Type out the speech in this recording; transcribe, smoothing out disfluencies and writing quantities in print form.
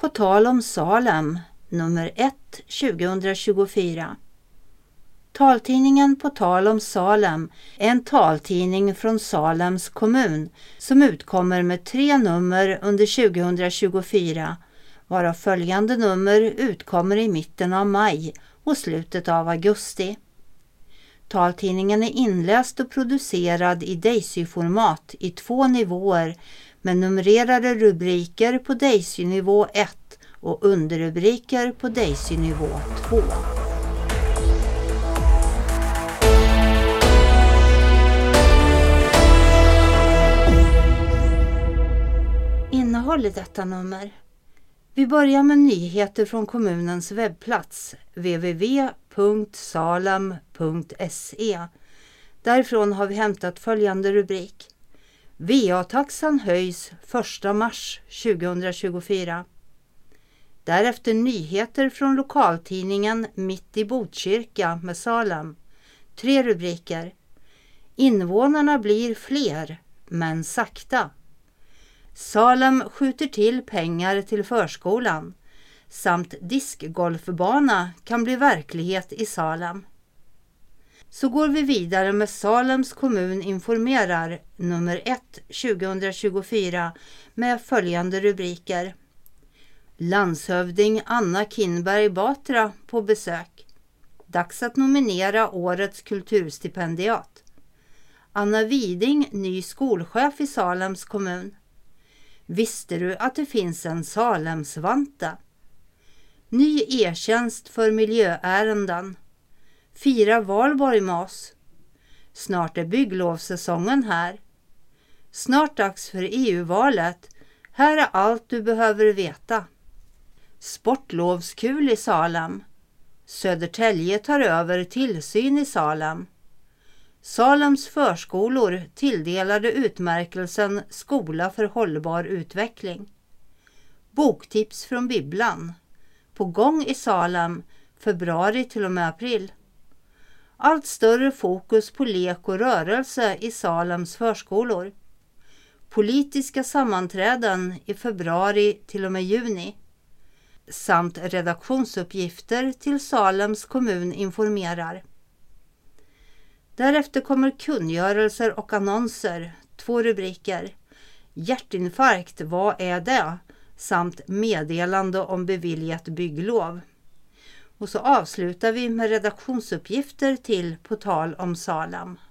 På tal om Salem, nummer 1, 2024. Taltidningen På tal om Salem är en taltidning från Salems kommun som utkommer med 3 nummer under 2024, varav följande nummer utkommer i mitten av maj och slutet av augusti. Taltidningen är inläst och producerad i Daisy-format i 2 nivåer med numrerade rubriker på Daisy-nivå 1 och underrubriker på Daisy-nivå 2. Innehåll i detta nummer. Vi börjar med nyheter från kommunens webbplats www.salem.se. Därifrån har vi hämtat följande rubrik. VA-taxan höjs 1 mars 2024. Därefter nyheter från lokaltidningen Mitt i Botkyrka med Salem. 3 rubriker. Invånarna blir fler, men sakta. Salem skjuter till pengar till förskolan samt diskgolfbana kan bli verklighet i Salem. Så går vi vidare med Salems kommun informerar nummer 1 2024 med följande rubriker. Landshövding Anna Kinberg Batra på besök. Dags att nominera årets kulturstipendiat. Anna Widing, ny skolchef i Salems kommun. Visste du att det finns en Salemsvanta? Ny e-tjänst för miljöärenden. Fira valborg med oss. Snart är bygglovssäsongen här. Snart dags för EU-valet. Här är allt du behöver veta. Sportlovskul i Salem. Södertälje tar över tillsyn i Salem. Salems förskolor tilldelade utmärkelsen Skola för hållbar utveckling. Boktips från Bibeln. På gång i Salem, februari till och med april. Allt större fokus på lek och rörelse i Salems förskolor. Politiska sammanträden i februari till och med juni. Samt redaktionsuppgifter till Salems kommun informerar. Därefter kommer kungörelser och annonser, 2 rubriker. Hjärtinfarkt, vad är det? Samt meddelande om beviljat bygglov. Och så avslutar vi med redaktionsuppgifter till På tal om Salem.